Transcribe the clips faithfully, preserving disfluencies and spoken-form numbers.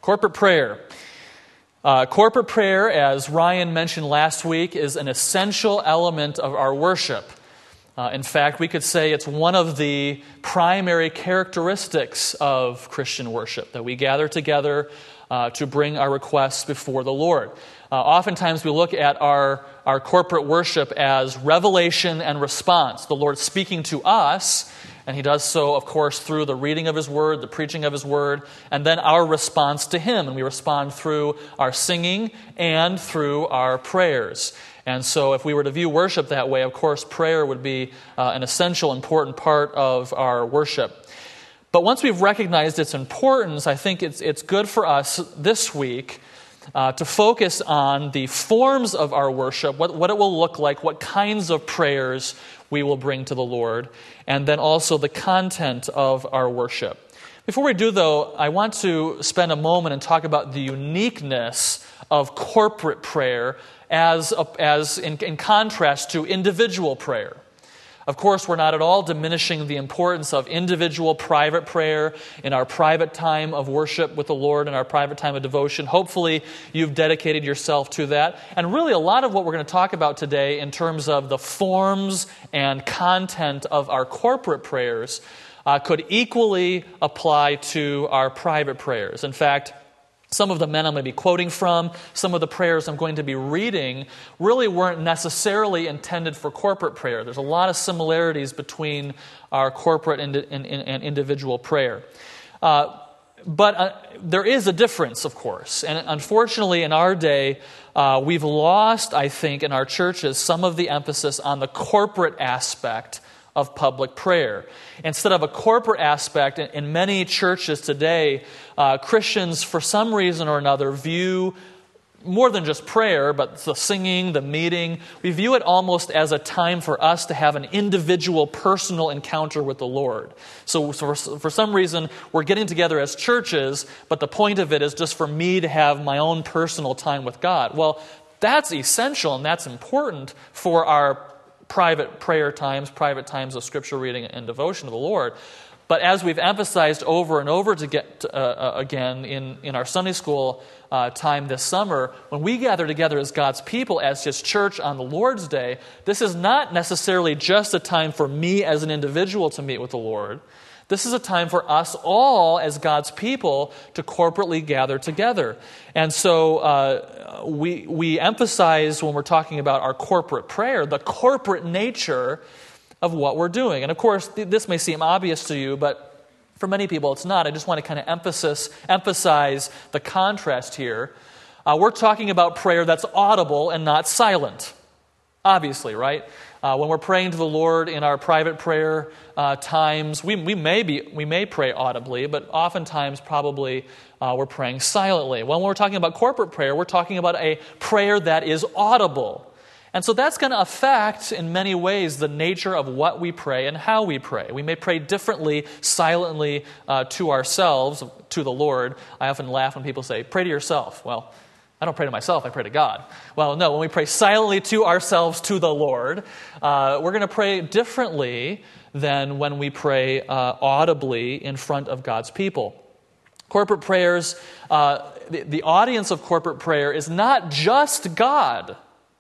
Corporate prayer. Uh, corporate prayer, as Ryan mentioned last week, is an essential element of our worship. Uh, in fact, we could say it's one of the primary characteristics of Christian worship, that we gather together uh, to bring our requests before the Lord. Uh, oftentimes we look at our, our corporate worship as revelation and response, the Lord speaking to us, and He does so, of course, through the reading of His Word, the preaching of His Word, and then our response to Him. And we respond through our singing and through our prayers. And so if we were to view worship that way, of course, prayer would be uh, an essential, important part of our worship. But once we've recognized its importance, I think it's, it's good for us this week uh, to focus on the forms of our worship, what, what it will look like, what kinds of prayers we will bring to the Lord, and then also the content of our worship. Before we do, though, I want to spend a moment and talk about the uniqueness of corporate prayer as, as in, in contrast to individual prayer. Of course, we're not at all diminishing the importance of individual private prayer in our private time of worship with the Lord and our private time of devotion. Hopefully, you've dedicated yourself to that. And really, a lot of what we're going to talk about today in terms of the forms and content of our corporate prayers uh, could equally apply to our private prayers. In fact, some of the men I'm going to be quoting from, some of the prayers I'm going to be reading, really weren't necessarily intended for corporate prayer. There's a lot of similarities between our corporate and, and, and individual prayer. Uh, but uh, there is a difference, of course. And unfortunately, in our day, uh, we've lost, I think, in our churches, some of the emphasis on the corporate aspect of public prayer. Instead of a corporate aspect, in many churches today, uh, Christians, for some reason or another, view more than just prayer, but the singing, the meeting, we view it almost as a time for us to have an individual, personal encounter with the Lord. So for, for some reason, we're getting together as churches, but the point of it is just for me to have my own personal time with God. Well, that's essential and that's important for our private prayer times, private times of scripture reading and devotion to the Lord. But as we've emphasized over and over to get uh, again in, in our Sunday school uh, time this summer, when we gather together as God's people, as His church on the Lord's Day, this is not necessarily just a time for me as an individual to meet with the Lord. This is a time for us all as God's people to corporately gather together. And so uh, we we emphasize when we're talking about our corporate prayer, the corporate nature of what we're doing. And of course, th- this may seem obvious to you, but for many people it's not. I just want to kind of emphasis, emphasize the contrast here. Uh, we're talking about prayer that's audible and not silent. Obviously, right? Uh, when we're praying to the Lord in our private prayer uh, times, we, we may be we may pray audibly, but oftentimes probably uh, we're praying silently. When we're talking about corporate prayer, we're talking about a prayer that is audible. And so that's going to affect, in many ways, the nature of what we pray and how we pray. We may pray differently, silently uh, to ourselves, to the Lord. I often laugh when people say, pray to yourself. Well, I don't pray to myself, I pray to God. Well, no, when we pray silently to ourselves, to the Lord, uh, we're going to pray differently than when we pray uh, audibly in front of God's people. Corporate prayers, uh, the, the audience of corporate prayer is not just God.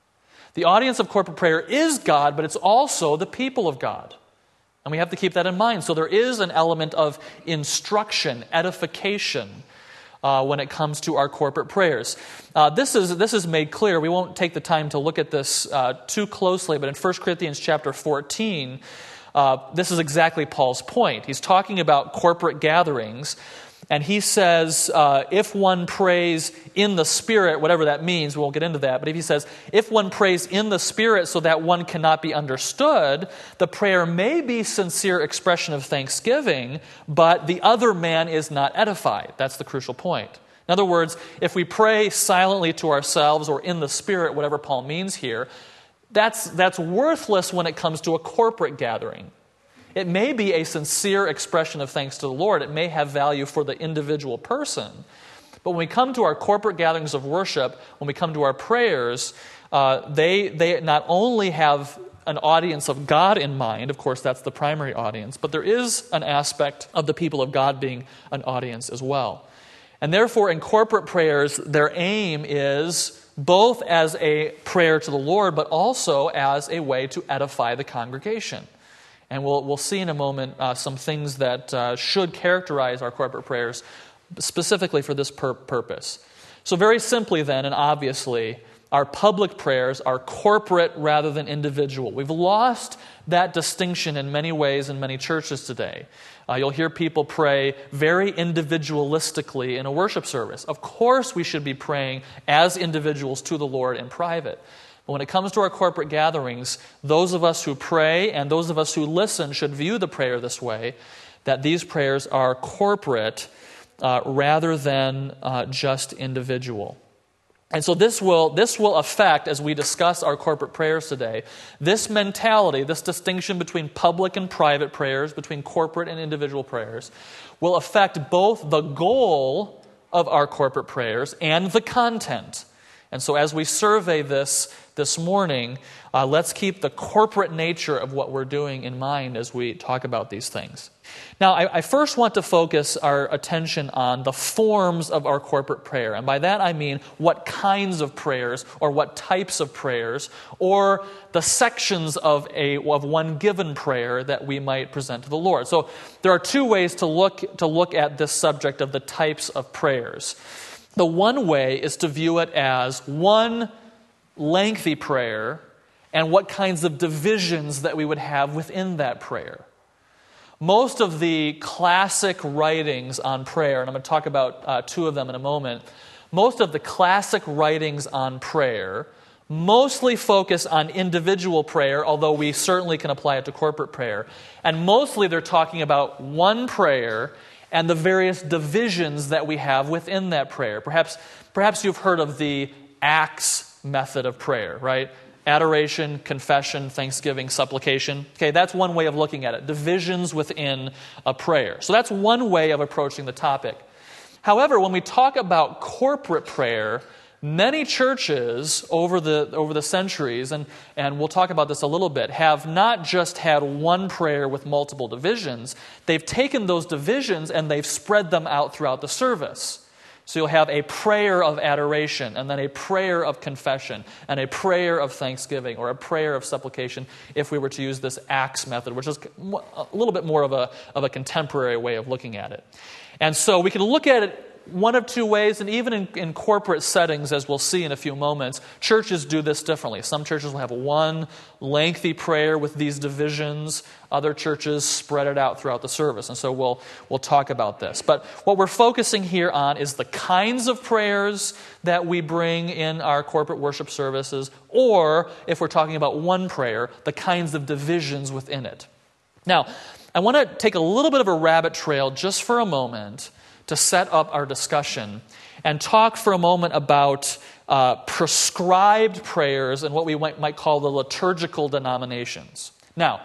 The audience of corporate prayer is God, but it's also the people of God. And we have to keep that in mind. So there is an element of instruction, edification, Uh, when it comes to our corporate prayers. Uh, this is this is made clear. We won't take the time to look at this uh, too closely, but in First Corinthians chapter fourteen, uh, this is exactly Paul's point. He's talking about corporate gatherings, and he says, uh, if one prays in the Spirit, whatever that means, we won't get into that, but if he says, if one prays in the Spirit so that one cannot be understood, the prayer may be sincere expression of thanksgiving, but the other man is not edified. That's the crucial point. In other words, if we pray silently to ourselves or in the Spirit, whatever Paul means here, that's, that's worthless when it comes to a corporate gathering. It may be a sincere expression of thanks to the Lord. It may have value for the individual person. But when we come to our corporate gatherings of worship, when we come to our prayers, uh, they, they not only have an audience of God in mind, of course that's the primary audience, but there is an aspect of the people of God being an audience as well. And therefore, in corporate prayers, their aim is both as a prayer to the Lord, but also as a way to edify the congregation. And we'll we'll see in a moment uh, some things that uh, should characterize our corporate prayers specifically for this pur- purpose. So very simply then, and obviously, our public prayers are corporate rather than individual. We've lost that distinction in many ways in many churches today. Uh, you'll hear people pray very individualistically in a worship service. Of course we should be praying as individuals to the Lord in private. But when it comes to our corporate gatherings, those of us who pray and those of us who listen should view the prayer this way, that these prayers are corporate uh, rather than uh, just individual. And so this will this will affect, as we discuss our corporate prayers today, this mentality, this distinction between public and private prayers, between corporate and individual prayers, will affect both the goal of our corporate prayers and the content. And so as we survey this this morning, uh, let's keep the corporate nature of what we're doing in mind as we talk about these things. Now, I, I first want to focus our attention on the forms of our corporate prayer. And by that I mean what kinds of prayers or what types of prayers or the sections of a of one given prayer that we might present to the Lord. So there are two ways to look to look at this subject of the types of prayers. The one way is to view it as one lengthy prayer and what kinds of divisions that we would have within that prayer. Most of the classic writings on prayer, and I'm going to talk about uh, two of them in a moment, most of the classic writings on prayer mostly focus on individual prayer, although we certainly can apply it to corporate prayer. And mostly they're talking about one prayer and the various divisions that we have within that prayer. Perhaps, perhaps you've heard of the acts method of prayer, right? Adoration, confession, thanksgiving, supplication. Okay, that's one way of looking at it. Divisions within a prayer. So that's one way of approaching the topic. However, when we talk about corporate prayer, many churches over the over the centuries, and, and we'll talk about this a little bit, have not just had one prayer with multiple divisions. They've taken those divisions and they've spread them out throughout the service. So you'll have a prayer of adoration, and then a prayer of confession, and a prayer of thanksgiving, or a prayer of supplication, if we were to use this acts method, which is a little bit more of a, of a contemporary way of looking at it. And so we can look at it one of two ways, and even in, in corporate settings, as we'll see in a few moments, churches do this differently. Some churches will have one lengthy prayer with these divisions. Other churches spread it out throughout the service. And so we'll we'll talk about this. But what we're focusing here on is the kinds of prayers that we bring in our corporate worship services, or if we're talking about one prayer, the kinds of divisions within it. Now, I want to take a little bit of a rabbit trail just for a moment to set up our discussion and talk for a moment about uh, prescribed prayers and what we might, might call the liturgical denominations. Now,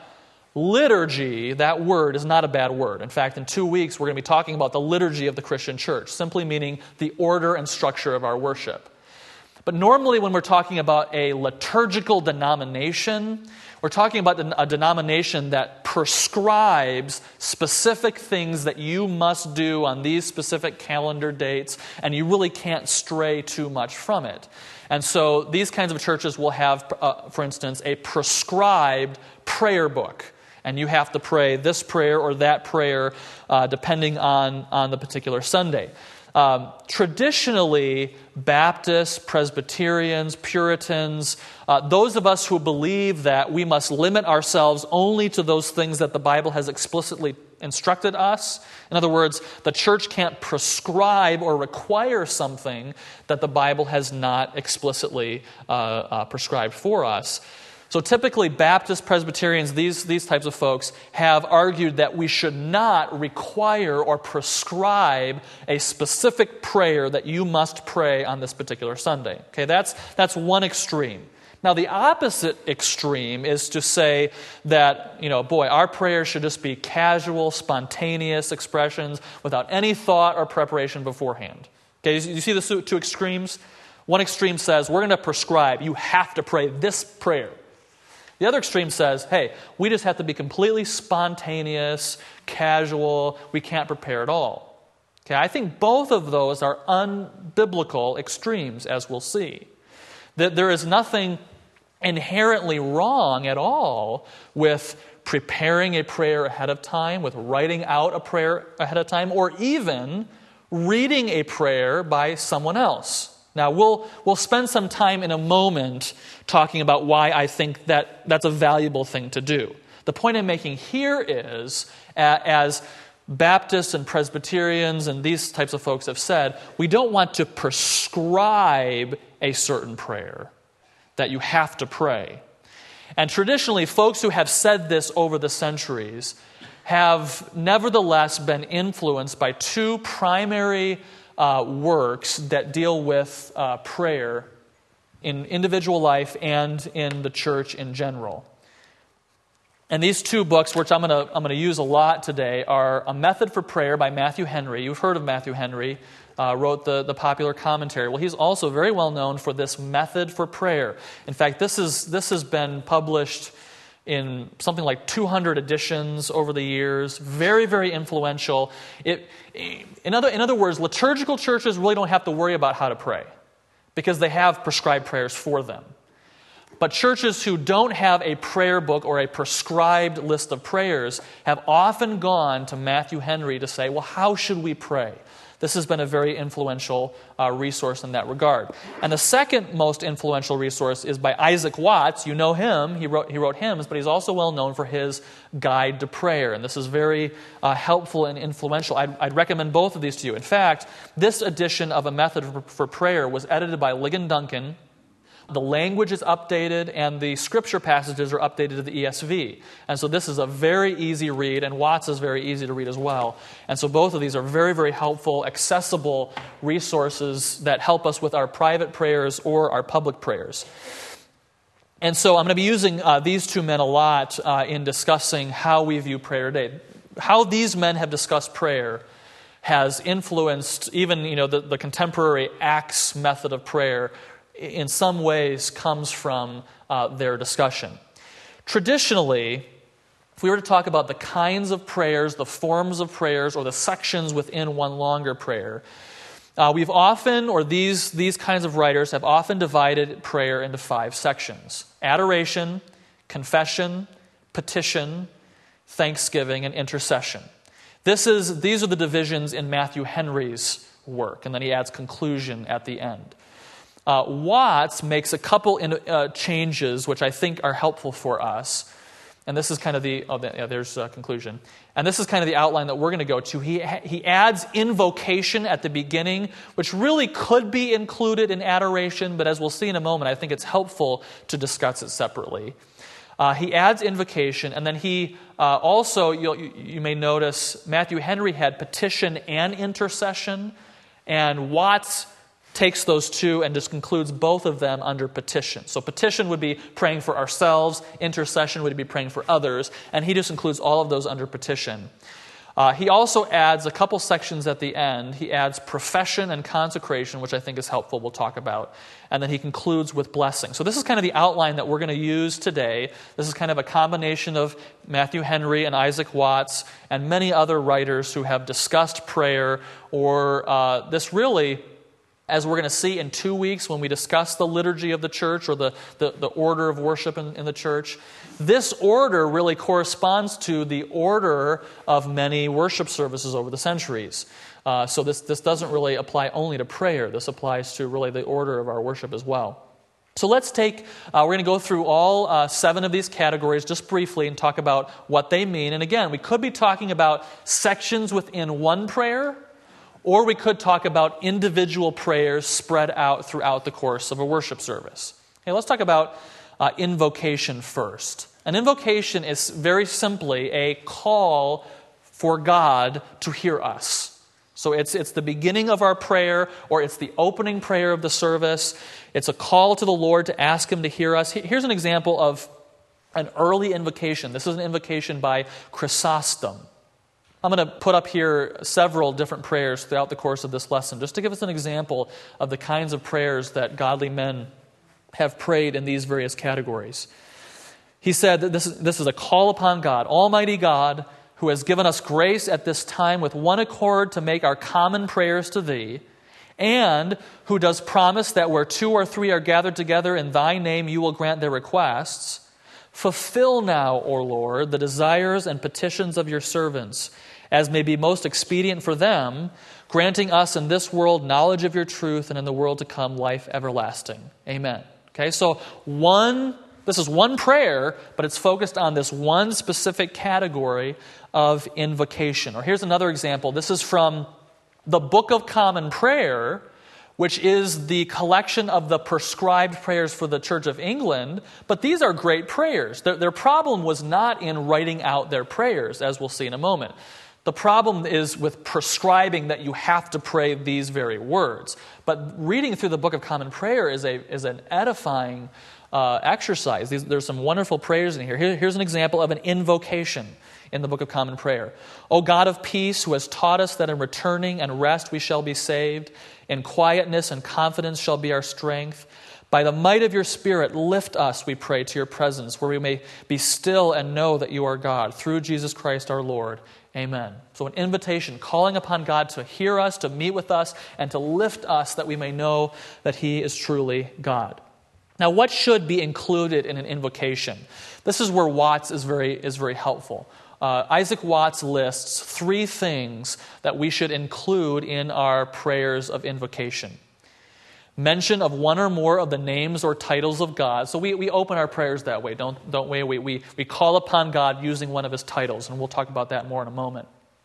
liturgy, that word, is not a bad word. In fact, in two weeks, we're going to be talking about the liturgy of the Christian church, simply meaning the order and structure of our worship. But normally when we're talking about a liturgical denomination, we're talking about a denomination that prescribes specific things that you must do on these specific calendar dates, and you really can't stray too much from it. And so these kinds of churches will have, uh, for instance, a prescribed prayer book. And you have to pray this prayer or that prayer uh, depending on, on the particular Sunday. Um, traditionally, Baptists, Presbyterians, Puritans, uh, those of us who believe that we must limit ourselves only to those things that the Bible has explicitly instructed us. In other words, the church can't prescribe or require something that the Bible has not explicitly uh, uh, prescribed for us. So typically, Baptists, Presbyterians, these, these types of folks have argued that we should not require or prescribe a specific prayer that you must pray on this particular Sunday. Okay, that's, that's one extreme. Now, the opposite extreme is to say that, you know, boy, our prayers should just be casual, spontaneous expressions without any thought or preparation beforehand. Okay, you, you see the two extremes? One extreme says, we're going to prescribe, you have to pray this prayer. The other extreme says, hey, we just have to be completely spontaneous, casual, we can't prepare at all. Okay, I think both of those are unbiblical extremes, as we'll see. That there is nothing inherently wrong at all with preparing a prayer ahead of time, with writing out a prayer ahead of time, or even reading a prayer by someone else. Now, we'll we'll spend some time in a moment talking about why I think that that's a valuable thing to do. The point I'm making here is, as Baptists and Presbyterians and these types of folks have said, we don't want to prescribe a certain prayer that you have to pray. And traditionally, folks who have said this over the centuries have nevertheless been influenced by two primary uh, works that deal with uh, prayer in individual life and in the church in general. And these two books, which I'm going to I'm going to use a lot today, are A Method for Prayer by Matthew Henry. You've heard of Matthew Henry, uh, wrote the, the popular commentary. Well, he's also very well known for this method for prayer. In fact, this is this has been published in something like two hundred editions over the years. Very, very influential. It, in other in other words, liturgical churches really don't have to worry about how to pray because they have prescribed prayers for them. But churches who don't have a prayer book or a prescribed list of prayers have often gone to Matthew Henry to say, well, how should we pray? This has been a very influential uh, resource in that regard. And the second most influential resource is by Isaac Watts. You know him. He wrote, he wrote hymns, but he's also well known for his Guide to Prayer. And this is very uh, helpful and influential. I'd, I'd recommend both of these to you. In fact, this edition of A Method for, for Prayer was edited by Ligon Duncan. The language is updated, and the scripture passages are updated to the E S V. And so this is a very easy read, and Watts is very easy to read as well. And so both of these are very, very helpful, accessible resources that help us with our private prayers or our public prayers. And so I'm going to be using uh, these two men a lot uh, in discussing how we view prayer today. How these men have discussed prayer has influenced even, you know, the, the contemporary Acts method of prayer in some ways comes from uh, their discussion. Traditionally, if we were to talk about the kinds of prayers, the forms of prayers, or the sections within one longer prayer, uh, we've often, or these, these kinds of writers have often divided prayer into five sections: adoration, confession, petition, thanksgiving, and intercession. This is, these are the divisions in Matthew Henry's work, and then he adds conclusion at the end. Uh, Watts makes a couple in, uh, changes which I think are helpful for us. And this is kind of the, oh, yeah, there's a conclusion. And this is kind of the outline that we're going to go to. He, he adds invocation at the beginning, which really could be included in adoration, but as we'll see in a moment, I think it's helpful to discuss it separately. Uh, he adds invocation, and then he uh, also, you'll, you, you may notice, Matthew Henry had petition and intercession, and Watts takes those two and just concludes both of them under petition. So petition would be praying for ourselves, intercession would be praying for others, and he just includes all of those under petition. Uh, he also adds a couple sections at the end. He adds profession and consecration, which I think is helpful, we'll talk about. And then he concludes with blessing. So this is kind of the outline that we're going to use today. This is kind of a combination of Matthew Henry and Isaac Watts and many other writers who have discussed prayer, or uh, this really, as we're going to see in two weeks when we discuss the liturgy of the church, or the, the, the order of worship in, in the church, this order really corresponds to the order of many worship services over the centuries. Uh, so this, this doesn't really apply only to prayer. This applies to really the order of our worship as well. So let's take, uh, we're going to go through all uh, seven of these categories just briefly and talk about what they mean. And again, we could be talking about sections within one prayer, or we could talk about individual prayers spread out throughout the course of a worship service. Okay, let's talk about uh, invocation first. An invocation is very simply a call for God to hear us. So it's, it's the beginning of our prayer, or it's the opening prayer of the service. It's a call to the Lord to ask Him to hear us. Here's an example of an early invocation. This is an invocation by Chrysostom. I'm going to put up here several different prayers throughout the course of this lesson, just to give us an example of the kinds of prayers that godly men have prayed in these various categories. He said that this is, this is a call upon God, Almighty God, who has given us grace at this time with one accord to make our common prayers to thee, and who does promise that where two or three are gathered together in thy name, you will grant their requests, fulfill now, O Lord, the desires and petitions of your servants, as may be most expedient for them, granting us in this world knowledge of your truth, and in the world to come life everlasting. Amen. Okay, so one, this is one prayer, but it's focused on this one specific category of invocation. Or here's another example. This is from the Book of Common Prayer, which is the collection of the prescribed prayers for the Church of England. But these are great prayers. Their, their problem was not in writing out their prayers, as we'll see in a moment. The problem is with prescribing that you have to pray these very words. But reading through the Book of Common Prayer is a is an edifying uh, exercise. These, there's some wonderful prayers in here. here. Here's an example of an invocation in the Book of Common Prayer. O God of peace, who has taught us that in returning and rest we shall be saved, in quietness and confidence shall be our strength. By the might of your Spirit, lift us, we pray, to your presence, where we may be still and know that you are God, through Jesus Christ our Lord. Amen. So an invitation, calling upon God to hear us, to meet with us, and to lift us that we may know that he is truly God. Now, what should be included in an invocation? This is where Watts is very, is very helpful. Uh, Isaac Watts lists three things that we should include in our prayers of invocation. Mention of one or more of the names or titles of God. So we, we open our prayers that way, don't, don't we? We, we? We call upon God using one of his titles, and we'll talk about that more in a moment.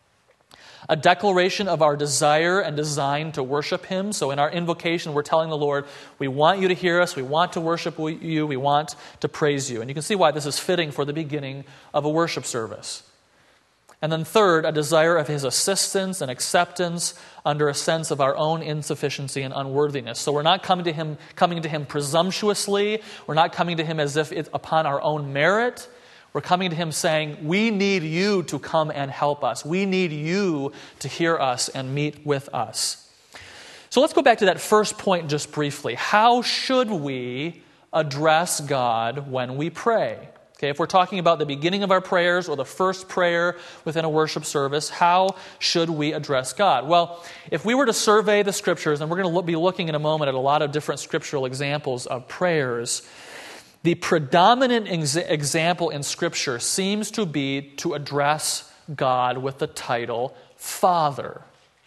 A declaration of our desire and design to worship him. So in our invocation, we're telling the Lord, we want you to hear us, we want to worship you, we want to praise you. And you can see why this is fitting for the beginning of a worship service. And then third, a desire of his assistance and acceptance under a sense of our own insufficiency and unworthiness. So we're not coming to him, coming to him presumptuously. We're not coming to him as if it's upon our own merit. We're coming to him saying, we need you to come and help us. We need you to hear us and meet with us. So let's go back to that first point just briefly. How should we address God when we pray? Okay, if we're talking about the beginning of our prayers or the first prayer within a worship service, how should we address God? Well, if we were to survey the Scriptures, and we're going to be looking in a moment at a lot of different scriptural examples of prayers, the predominant ex- example in Scripture seems to be to address God with the title Father.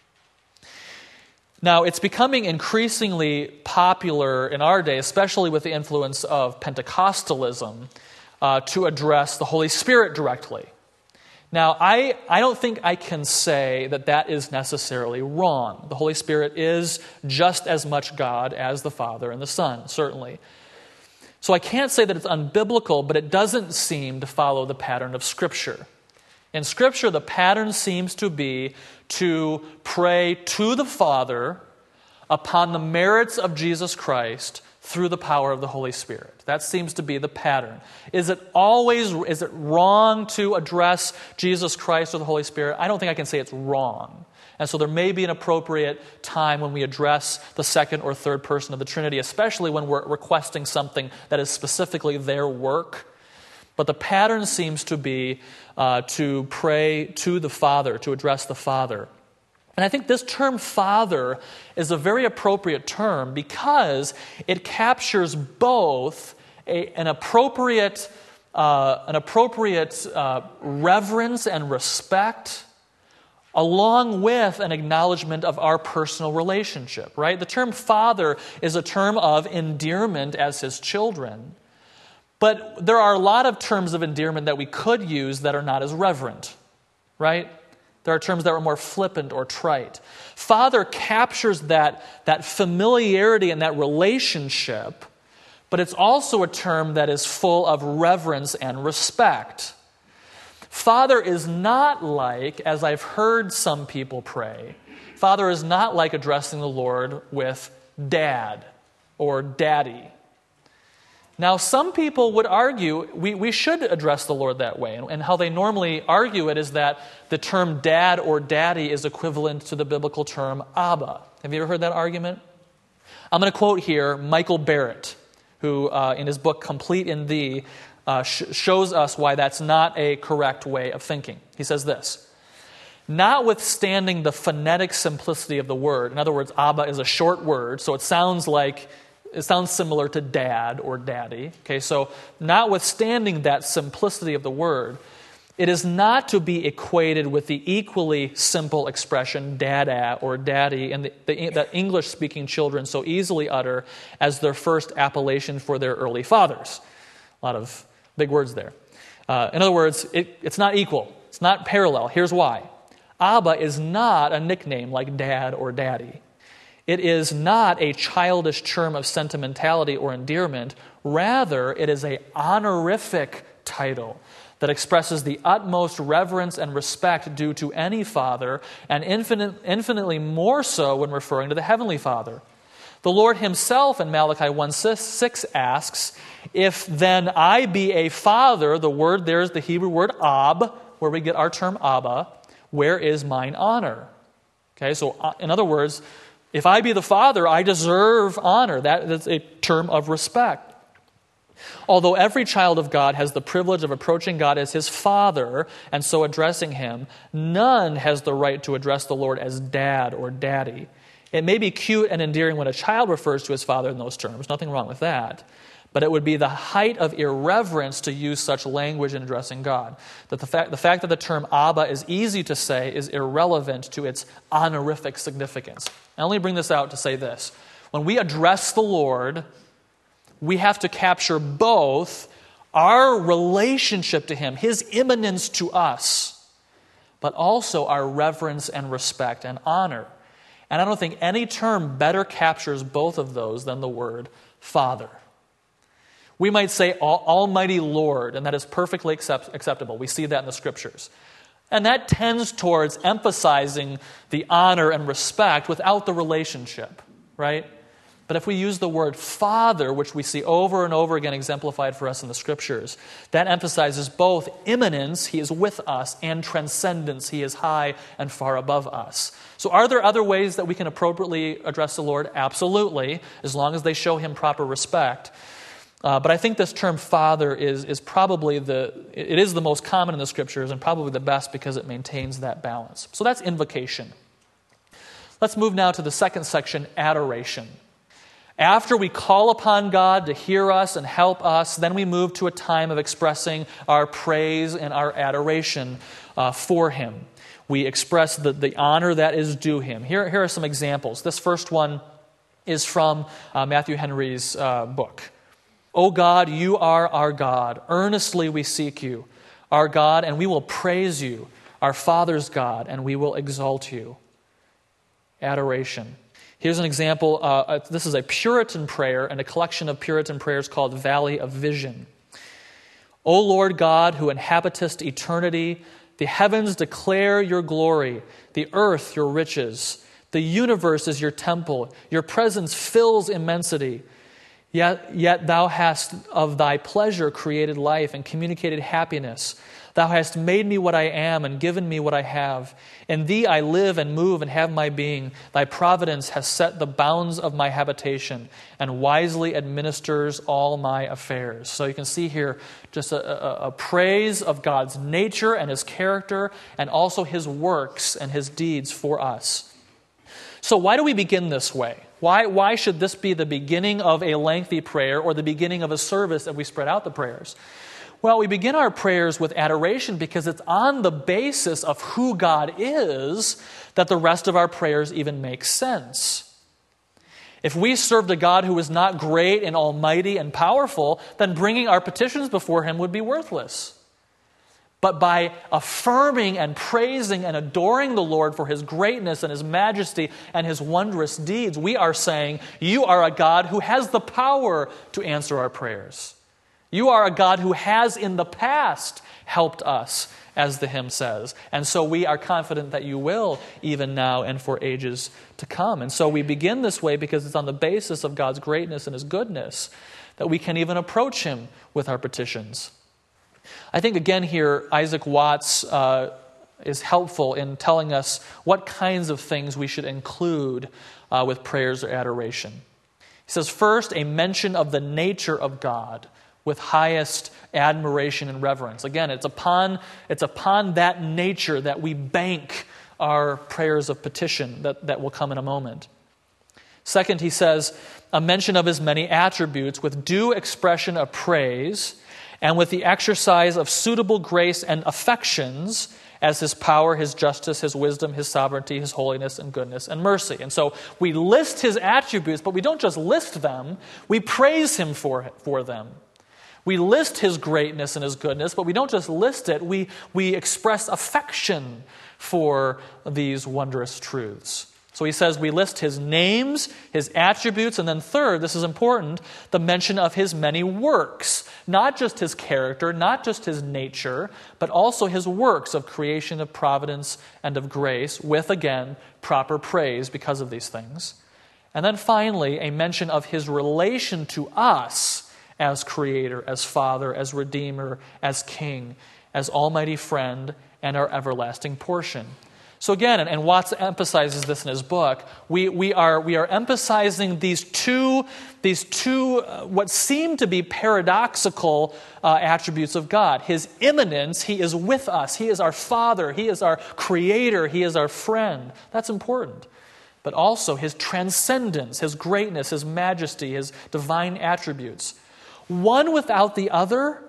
Now, it's becoming increasingly popular in our day, especially with the influence of Pentecostalism, uh, to address the Holy Spirit directly. Now, I, I don't think I can say that that is necessarily wrong. The Holy Spirit is just as much God as the Father and the Son, certainly. So I can't say that it's unbiblical, but it doesn't seem to follow the pattern of Scripture. In Scripture, the pattern seems to be to pray to the Father upon the merits of Jesus Christ through the power of the Holy Spirit. That seems to be the pattern. Is it always, is it wrong to address Jesus Christ or the Holy Spirit? I don't think I can say it's wrong. And so there may be an appropriate time when we address the second or third person of the Trinity, especially when we're requesting something that is specifically their work. But the pattern seems to be uh, to pray to the Father, to address the Father. And I think this term Father is a very appropriate term because it captures both a, an appropriate, uh, an appropriate uh, reverence and respect, along with an acknowledgement of our personal relationship, right? The term Father is a term of endearment as his children. But there are a lot of terms of endearment that we could use that are not as reverent, right? There are terms that are more flippant or trite. Father captures that, that familiarity and that relationship, but it's also a term that is full of reverence and respect. Father is not like, as I've heard some people pray, Father is not like addressing the Lord with Dad or Daddy. Now, some people would argue we, we should address the Lord that way. And, and how they normally argue it is that the term dad or daddy is equivalent to the biblical term Abba. Have you ever heard that argument? I'm going to quote here Michael Barrett, who uh, in his book Complete in Thee uh, sh- shows us why that's not a correct way of thinking. He says this: notwithstanding the phonetic simplicity of the word, in other words, Abba is a short word, so it sounds like, it sounds similar to dad or daddy. Okay, so notwithstanding that simplicity of the word, it is not to be equated with the equally simple expression dada or daddy and the, the, that English-speaking children so easily utter as their first appellation for their early fathers. A lot of big words there. Uh, in other words, it, it's not equal. It's not parallel. Here's why. Abba is not a nickname like dad or daddy. It is not a childish term of sentimentality or endearment. Rather, it is an honorific title that expresses the utmost reverence and respect due to any father, and infinite, infinitely more so when referring to the Heavenly Father. The Lord himself in Malachi one six asks, if then I be a father, the word there is the Hebrew word ab, where we get our term Abba, where is mine honor? Okay, so uh, in other words, if I be the father, I deserve honor. That is a term of respect. Although every child of God has the privilege of approaching God as his father and so addressing him, none has the right to address the Lord as dad or daddy. It may be cute and endearing when a child refers to his father in those terms. Nothing wrong with that. But it would be the height of irreverence to use such language in addressing God. That the fact, the fact that the term Abba is easy to say is irrelevant to its honorific significance. I only bring this out to say this. When we address the Lord, we have to capture both our relationship to him, his immanence to us, but also our reverence and respect and honor. And I don't think any term better captures both of those than the word Father. We might say Almighty Lord, and that is perfectly accept- acceptable. We see that in the Scriptures. And that tends towards emphasizing the honor and respect without the relationship, right? But if we use the word Father, which we see over and over again exemplified for us in the Scriptures, that emphasizes both immanence, he is with us, and transcendence, he is high and far above us. So are there other ways that we can appropriately address the Lord? Absolutely, as long as they show him proper respect. Uh, but I think this term Father is, is probably the, it is the most common in the Scriptures and probably the best because it maintains that balance. So that's invocation. Let's move now to the second section, adoration. After we call upon God to hear us and help us, then we move to a time of expressing our praise and our adoration uh, for him. We express the, the honor that is due him. Here, here are some examples. This first one is from uh, Matthew Henry's uh, book. O God, you are our God. Earnestly we seek you, our God, and we will praise you, our Father's God, and we will exalt you. Adoration. Here's an example. Uh, this is a Puritan prayer and a collection of Puritan prayers called Valley of Vision. O Lord God, who inhabitest eternity, the heavens declare your glory, the earth your riches. The universe is your temple. Your presence fills immensity. Yet, yet thou hast of thy pleasure created life and communicated happiness. Thou hast made me what I am and given me what I have. In thee I live and move and have my being. Thy providence has set the bounds of my habitation and wisely administers all my affairs. So you can see here just a, a, a praise of God's nature and his character and also his works and his deeds for us. So why do we begin this way? Why, why should this be the beginning of a lengthy prayer or the beginning of a service that we spread out the prayers? Well, we begin our prayers with adoration because it's on the basis of who God is that the rest of our prayers even make sense. If we served a God who is not great and almighty and powerful, then bringing our petitions before him would be worthless. But by affirming and praising and adoring the Lord for his greatness and his majesty and his wondrous deeds, we are saying, you are a God who has the power to answer our prayers. You are a God who has in the past helped us, as the hymn says. And so we are confident that you will, even now and for ages to come. And so we begin this way because it's on the basis of God's greatness and his goodness that we can even approach him with our petitions. I think, again, here, Isaac Watts uh, is helpful in telling us what kinds of things we should include uh, with prayers or adoration. He says, first, a mention of the nature of God, with highest admiration and reverence. Again, it's upon, it's upon that nature that we bank our prayers of petition that, that will come in a moment. Second, he says, a mention of his many attributes with due expression of praise and with the exercise of suitable grace and affections as his power, his justice, his wisdom, his sovereignty, his holiness and goodness and mercy. And so we list his attributes, but we don't just list them, we praise him for, for them. We list his greatness and his goodness, but we don't just list it, we, we express affection for these wondrous truths. So he says we list his names, his attributes, and then third, this is important, the mention of his many works. Not just his character, not just his nature, but also his works of creation, of providence, and of grace, with, again, proper praise because of these things. And then finally, a mention of his relation to us as creator, as father, as redeemer, as king, as almighty friend, and our everlasting portion. So again, and Watts emphasizes this in his book, we, we, are, we are emphasizing these two, these two uh, what seem to be paradoxical uh, attributes of God. His immanence, he is with us. He is our Father. He is our Creator. He is our friend. That's important. But also his transcendence, his greatness, his majesty, his divine attributes. One without the other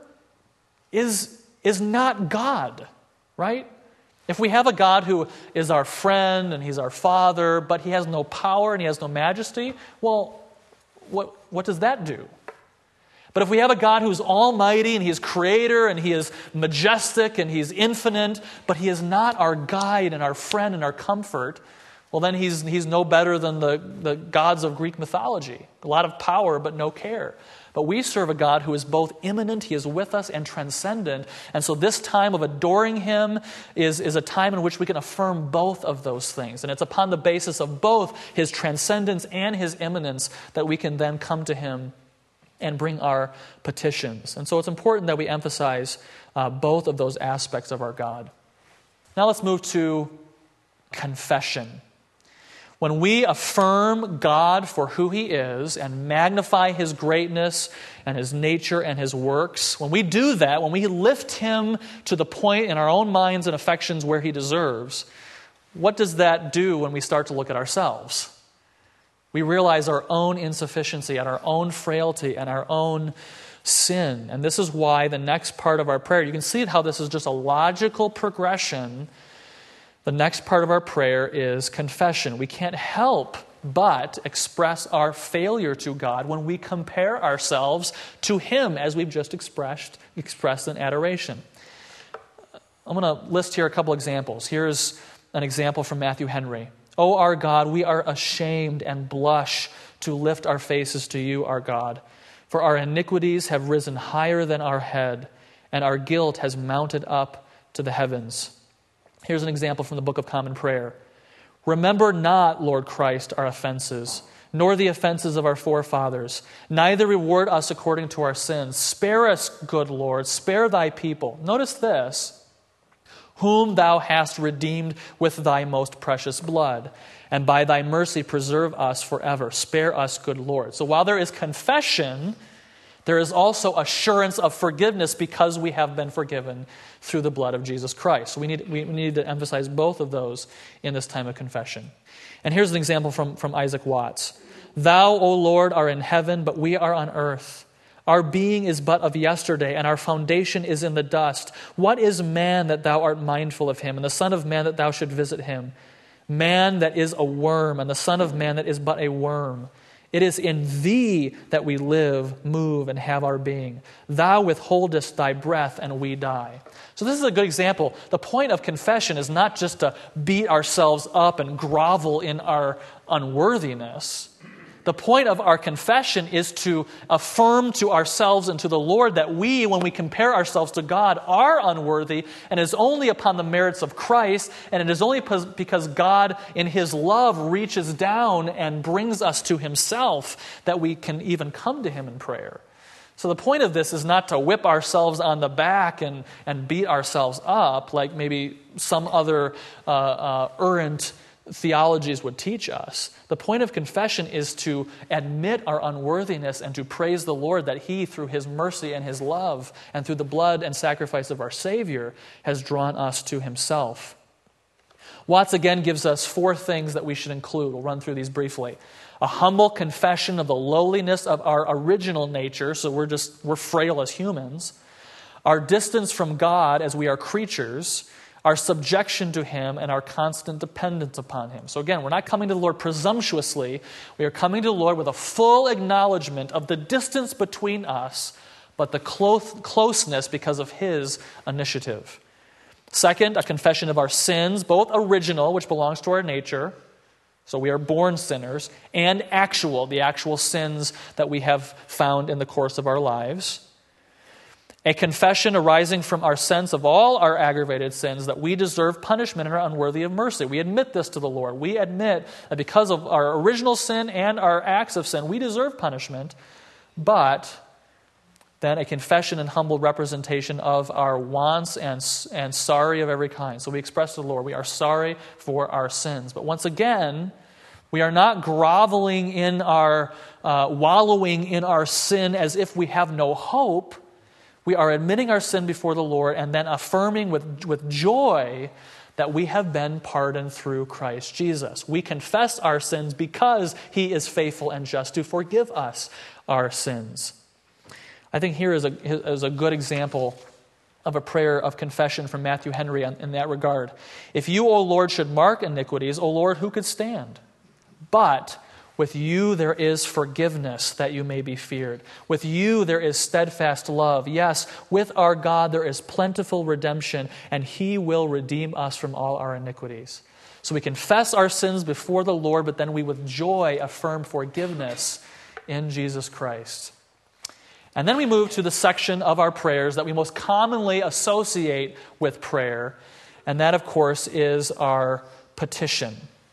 is, is not God, right? If we have a God who is our friend and he's our Father, but he has no power and he has no majesty, well, what, what does that do? But if we have a God who's almighty and he is creator and he is majestic and he's infinite, but he is not our guide and our friend and our comfort, well, then he's, he's no better than the, the gods of Greek mythology. A lot of power, but no care. But we serve a God who is both immanent, he is with us, and transcendent. And so this time of adoring him is, is a time in which we can affirm both of those things. And it's upon the basis of both his transcendence and his immanence that we can then come to him and bring our petitions. And so it's important that we emphasize uh, both of those aspects of our God. Now let's move to confession. When we affirm God for who he is and magnify his greatness and his nature and his works, when we do that, when we lift him to the point in our own minds and affections where he deserves, what does that do when we start to look at ourselves? We realize our own insufficiency and our own frailty and our own sin. And this is why the next part of our prayer, you can see how this is just a logical progression. The next part of our prayer is confession. We can't help but express our failure to God when we compare ourselves to him, as we've just expressed, expressed in adoration. I'm going to list here a couple examples. Here's an example from Matthew Henry. "O our God, we are ashamed and blush to lift our faces to you, our God. For our iniquities have risen higher than our head, and our guilt has mounted up to the heavens." Here's an example from the Book of Common Prayer. "Remember not, Lord Christ, our offenses, nor the offenses of our forefathers. Neither reward us according to our sins. Spare us, good Lord, spare thy people." Notice this. "Whom thou hast redeemed with thy most precious blood. And by thy mercy preserve us forever. Spare us, good Lord." So while there is confession, there is also assurance of forgiveness because we have been forgiven through the blood of Jesus Christ. So we need, we need to emphasize both of those in this time of confession. And here's an example from, from Isaac Watts. "Thou, O Lord, are in heaven, but we are on earth. Our being is but of yesterday, and our foundation is in the dust. What is man that thou art mindful of him, and the son of man that thou should visit him? Man that is a worm, and the son of man that is but a worm. It is in thee that we live, move, and have our being. Thou withholdest thy breath, and we die." So this is a good example. The point of confession is not just to beat ourselves up and grovel in our unworthiness. The point of our confession is to affirm to ourselves and to the Lord that we, when we compare ourselves to God, are unworthy, and it is only upon the merits of Christ, and it is only because God, in his love, reaches down and brings us to himself that we can even come to him in prayer. So the point of this is not to whip ourselves on the back and, and beat ourselves up like maybe some other uh, uh, errant theologies would teach us. The point of confession is to admit our unworthiness and to praise the Lord that He, through His mercy and His love and through the blood and sacrifice of our Savior, has drawn us to Himself. Watts again gives us four things that we should include. We'll run through these briefly. A humble confession of the lowliness of our original nature, so we're just we're frail as humans. Our distance from God as we are creatures, our subjection to Him, and our constant dependence upon Him. So again, we're not coming to the Lord presumptuously. We are coming to the Lord with a full acknowledgement of the distance between us, but the close, closeness because of His initiative. Second, a confession of our sins, both original, which belongs to our nature, so we are born sinners, and actual, the actual sins that we have found in the course of our lives. A confession arising from our sense of all our aggravated sins that we deserve punishment and are unworthy of mercy. We admit this to the Lord. We admit that because of our original sin and our acts of sin, we deserve punishment, but then a confession and humble representation of our wants and, and sorry of every kind. So we express to the Lord, we are sorry for our sins. But once again, we are not groveling in our, uh, wallowing in our sin as if we have no hope. We are admitting our sin before the Lord and then affirming with, with joy that we have been pardoned through Christ Jesus. We confess our sins because He is faithful and just to forgive us our sins. I think here is a, is a good example of a prayer of confession from Matthew Henry in that regard. If you, O Lord, should mark iniquities, O Lord, who could stand? But with you there is forgiveness that you may be feared. With you there is steadfast love. Yes, with our God there is plentiful redemption, and He will redeem us from all our iniquities. So we confess our sins before the Lord, but then we with joy affirm forgiveness in Jesus Christ. And then we move to the section of our prayers that we most commonly associate with prayer, and that, of course, is our petition.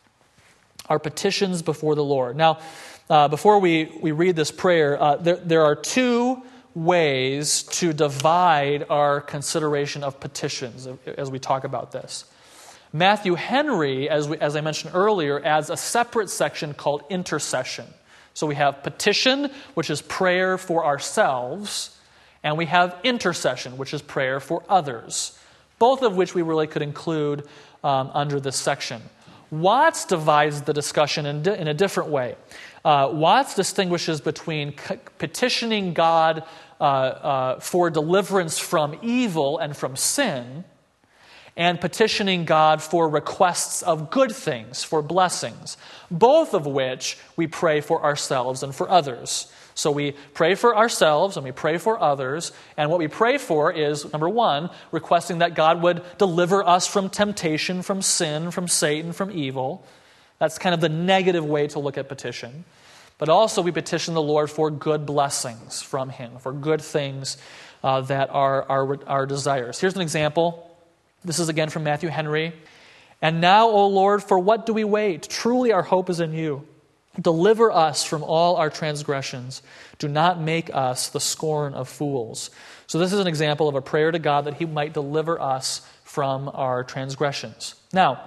Our petitions before the Lord. Now, uh, before we, we read this prayer, uh, there, there are two ways to divide our consideration of petitions as we talk about this. Matthew Henry, as, we, as I mentioned earlier, adds a separate section called intercession. So we have petition, which is prayer for ourselves, and we have intercession, which is prayer for others, both of which we really could include um, under this section. Watts divides the discussion in, di- in a different way. Uh, Watts distinguishes between c- petitioning God uh, uh, for deliverance from evil and from sin, and petitioning God for requests of good things, for blessings, both of which we pray for ourselves and for others. So we pray for ourselves and we pray for others, and what we pray for is, number one, requesting that God would deliver us from temptation, from sin, from Satan, from evil. That's kind of the negative way to look at petition. But also we petition the Lord for good blessings from Him, for good things uh, that are our, our desires. Here's an example. This is again from Matthew Henry. And now, O Lord, for what do we wait? Truly our hope is in you. Deliver us from all our transgressions. Do not make us the scorn of fools. So this is an example of a prayer to God that He might deliver us from our transgressions. Now,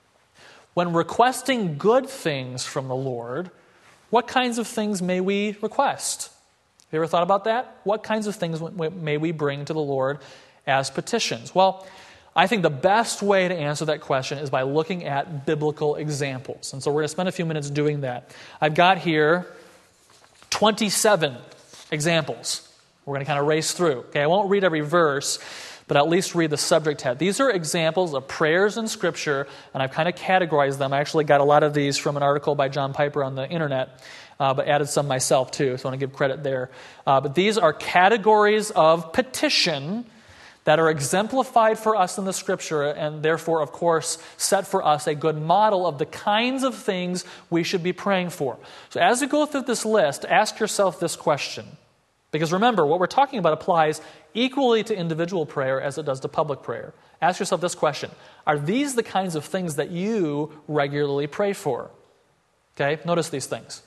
when requesting good things from the Lord, what kinds of things may we request? Have you ever thought about that? What kinds of things may we bring to the Lord as petitions? Well, I think the best way to answer that question is by looking at biblical examples. And so we're going to spend a few minutes doing that. I've got here twenty-seven examples. We're going to kind of race through. Okay, I won't read every verse, but at least read the subject head. These are examples of prayers in Scripture, and I've kind of categorized them. I actually got a lot of these from an article by John Piper on the internet, uh, but added some myself too, so I want to give credit there. Uh, but these are categories of petition that are exemplified for us in the Scripture, and therefore, of course, set for us a good model of the kinds of things we should be praying for. So as you go through this list, ask yourself this question. Because remember, what we're talking about applies equally to individual prayer as it does to public prayer. Ask yourself this question. Are these the kinds of things that you regularly pray for? Okay, notice these things.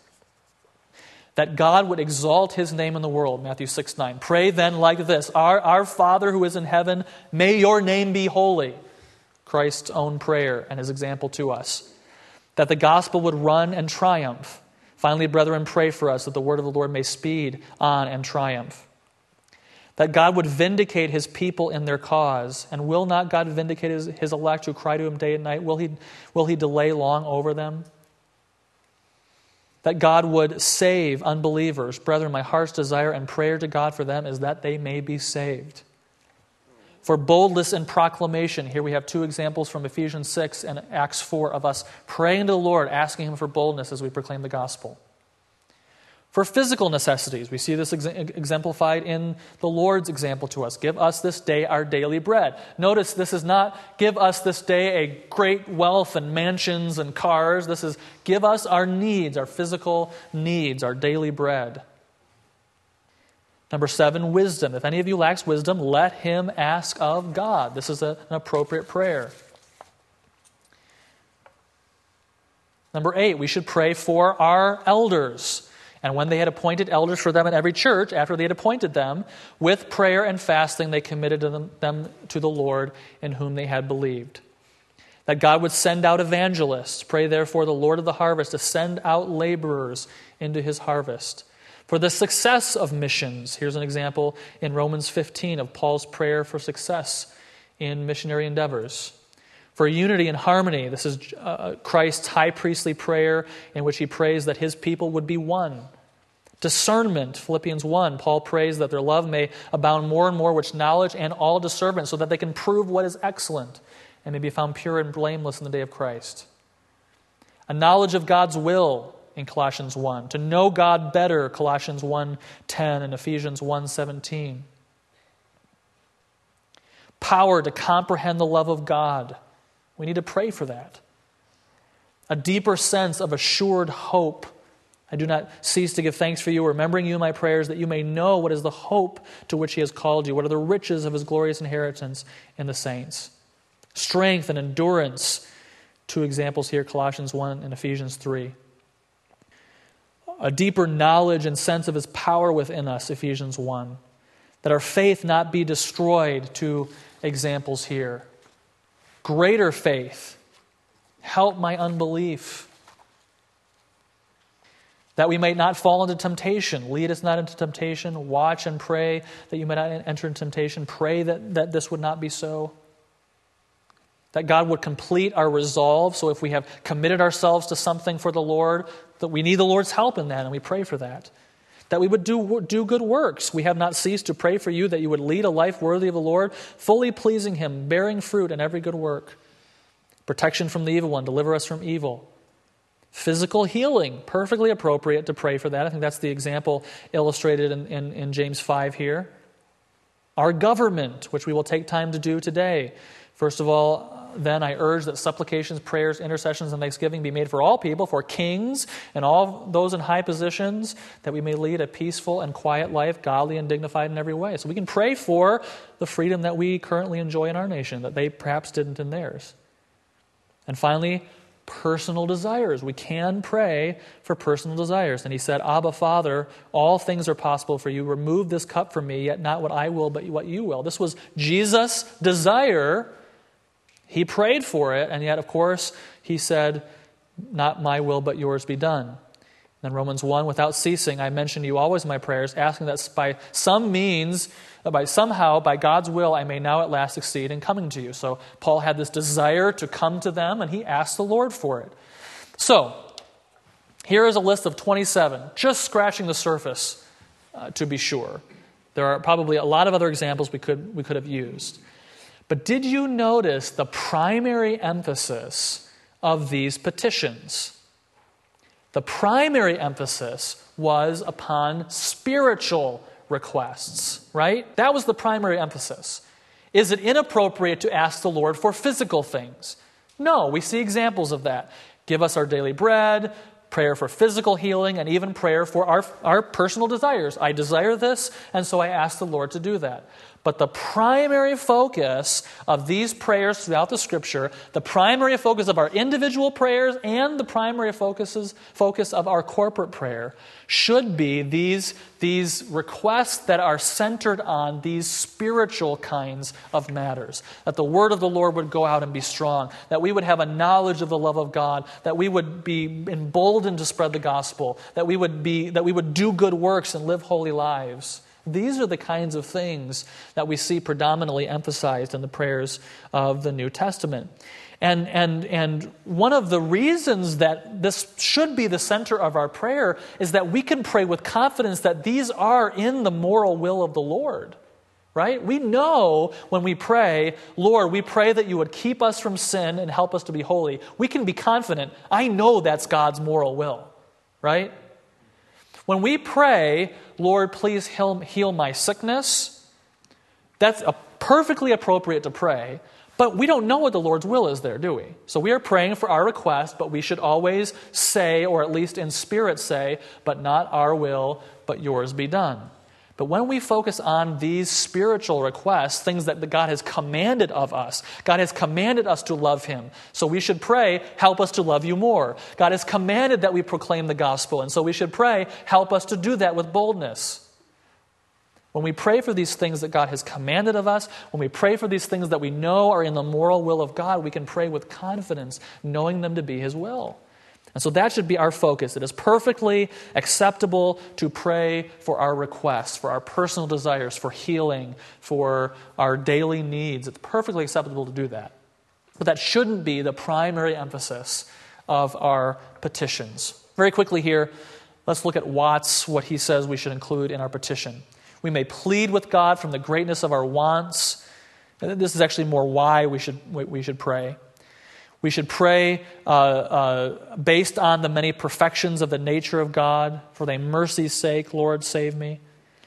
That God would exalt His name in the world, Matthew six nine. Pray then like this, our, our Father who is in heaven, may your name be holy. Christ's own prayer and His example to us. that the gospel would run and triumph. Finally, brethren, pray for us that the word of the Lord may speed on and triumph. That God would vindicate his people in their cause. And will not God vindicate his, his elect who cry to him day and night? Will he, will he delay long over them? That God would save unbelievers. Brethren, my heart's desire and prayer to God for them is that they may be saved. For boldness in proclamation, here we have two examples from Ephesians six and Acts four of us praying to the Lord, asking him for boldness as we proclaim the gospel. For physical necessities, we see this ex- exemplified in the Lord's example to us. Give us this day our daily bread. Notice this is not give us this day a great wealth and mansions and cars. This is give us our needs, our physical needs, our daily bread. Number seven, wisdom. If any of you lacks wisdom, let him ask of God. This is a, an appropriate prayer. Number eight, we should pray for our elders. And when they had appointed elders for them in every church, after they had appointed them, with prayer and fasting they committed them, them to the Lord in whom they had believed. That God would send out evangelists. Pray therefore the Lord of the harvest to send out laborers into his harvest. For the success of missions, here's an example in Romans fifteen of Paul's prayer for success in missionary endeavors. For unity and harmony, this is uh, Christ's high priestly prayer in which he prays that his people would be one. Discernment, Philippians one, Paul prays that their love may abound more and more, which knowledge and all discernment, so that they can prove what is excellent and may be found pure and blameless in the day of Christ. A knowledge of God's will in Colossians one. To know God better, Colossians one ten and Ephesians one seventeen. Power to comprehend the love of God. We need to pray for that. A deeper sense of assured hope. I do not cease to give thanks for you, remembering you in my prayers, that you may know what is the hope to which he has called you, what are the riches of his glorious inheritance in the saints. Strength and endurance. Two examples here, Colossians one and Ephesians three. A deeper knowledge and sense of his power within us, Ephesians one. That our faith not be destroyed, two examples here. Greater faith. Help my unbelief. That we may not fall into temptation. Lead us not into temptation. Watch and pray that you may not enter into temptation. Pray that, that this would not be so. That God would complete our resolve. So if we have committed ourselves to something for the Lord, that we need the Lord's help in that, and we pray for that. That we would do, do good works. We have not ceased to pray for you that you would lead a life worthy of the Lord, fully pleasing him, bearing fruit in every good work. Protection from the evil one, deliver us from evil. Physical healing, perfectly appropriate to pray for that. I think that's the example illustrated in, in, in James five here. Our government, which we will take time to do today. First of all, then I urge that supplications, prayers, intercessions, and thanksgiving be made for all people, for kings and all those in high positions, that we may lead a peaceful and quiet life, godly and dignified in every way. So we can pray for the freedom that we currently enjoy in our nation, that they perhaps didn't in theirs. And finally, personal desires. We can pray for personal desires. And he said, Abba, Father, all things are possible for you. Remove this cup from me, yet not what I will, but what you will. This was Jesus' desire. He prayed for it, and yet, of course, he said, not my will, but yours be done. Then Romans one, without ceasing, I mention to you always in my prayers, asking that by some means, by somehow, by God's will, I may now at last succeed in coming to you. So Paul had this desire to come to them, and he asked the Lord for it. So, here is a list of twenty-seven, just scratching the surface, uh, to be sure. There are probably a lot of other examples we could we could have used. But did you notice the primary emphasis of these petitions? The primary emphasis was upon spiritual requests, right? That was the primary emphasis. Is it inappropriate to ask the Lord for physical things? No, we see examples of that. Give us our daily bread, prayer for physical healing, and even prayer for our, our personal desires. I desire this, and so I ask the Lord to do that. But the primary focus of these prayers throughout the Scripture, the primary focus of our individual prayers and the primary focuses, focus of our corporate prayer should be these, these requests that are centered on these spiritual kinds of matters. That the word of the Lord would go out and be strong, that we would have a knowledge of the love of God, that we would be emboldened to spread the gospel, that we would be that we would do good works and live holy lives. These are the kinds of things that we see predominantly emphasized in the prayers of the New Testament. And, and, and one of the reasons that this should be the center of our prayer is that we can pray with confidence that these are in the moral will of the Lord. Right? We know when we pray, Lord, we pray that you would keep us from sin and help us to be holy. We can be confident, I know that's God's moral will. Right? When we pray, Lord, please heal, heal my sickness, that's a perfectly appropriate to pray, but we don't know what the Lord's will is there, do we? So we are praying for our request, but we should always say, or at least in spirit say, but not our will, but yours be done. But when we focus on these spiritual requests, things that God has commanded of us, God has commanded us to love Him. So we should pray, help us to love you more. God has commanded that we proclaim the gospel, and so we should pray, help us to do that with boldness. When we pray for these things that God has commanded of us, when we pray for these things that we know are in the moral will of God, we can pray with confidence, knowing them to be His will. And so that should be our focus. It is perfectly acceptable to pray for our requests, for our personal desires, for healing, for our daily needs. It's perfectly acceptable to do that. But that shouldn't be the primary emphasis of our petitions. Very quickly here, let's look at Watts, what he says we should include in our petition. We may plead with God from the greatness of our wants. This is actually more why we should we should pray. We should pray uh, uh, based on the many perfections of the nature of God. For thy mercy's sake, Lord, save me.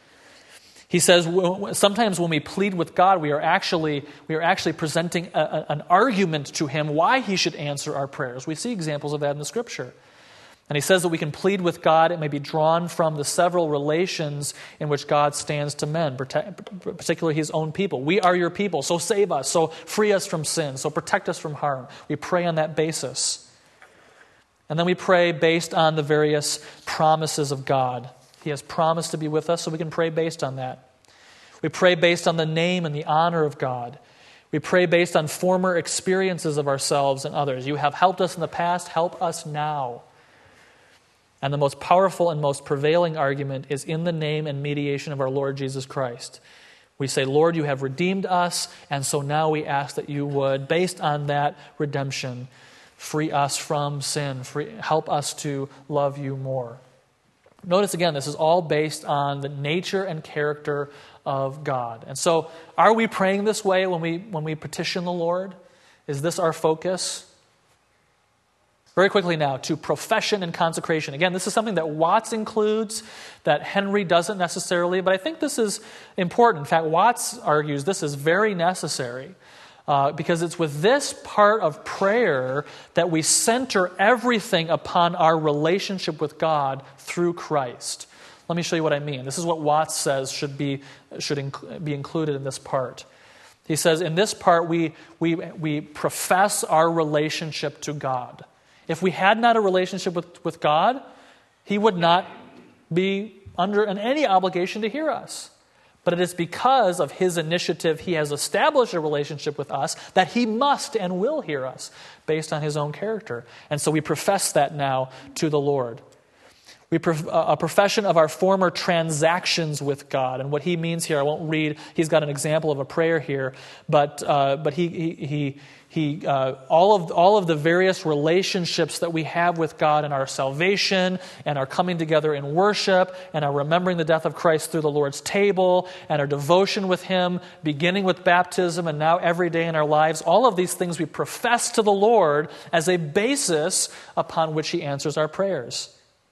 He says sometimes when we plead with God, we are actually we are actually presenting a, a, an argument to Him why He should answer our prayers. We see examples of that in the Scripture. And he says that we can plead with God. It may be drawn from the several relations in which God stands to men, particularly His own people. We are your people, so save us, so free us from sin, so protect us from harm. We pray on that basis. And then we pray based on the various promises of God. He has promised to be with us, so we can pray based on that. We pray based on the name and the honor of God. We pray based on former experiences of ourselves and others. You have helped us in the past, help us now. And the most powerful and most prevailing argument is in the name and mediation of our Lord Jesus Christ. We say, Lord, you have redeemed us, and so now we ask that you would, based on that redemption, free us from sin, free, help us to love you more. Notice again, this is all based on the nature and character of God. And so, are we praying this way when we when we petition the Lord? Is this our focus? Very quickly now, to profession and consecration. Again, this is something that Watts includes, that Henry doesn't necessarily, but I think this is important. In fact, Watts argues this is very necessary uh, because it's with this part of prayer that we center everything upon our relationship with God through Christ. Let me show you what I mean. This is what Watts says should be, should inc- be included in this part. He says, in this part, we, we, we profess our relationship to God. If we had not a relationship with, with God, He would not be under any obligation to hear us. But it is because of His initiative, He has established a relationship with us that He must and will hear us based on His own character. And so we profess that now to the Lord. We prof- a profession of our former transactions with God. And what he means here, I won't read, he's got an example of a prayer here, but uh, but he he he, he uh, all of all of the various relationships that we have with God in our salvation and our coming together in worship and our remembering the death of Christ through the Lord's table and our devotion with Him, beginning with baptism and now every day in our lives, all of these things we profess to the Lord as a basis upon which He answers our prayers.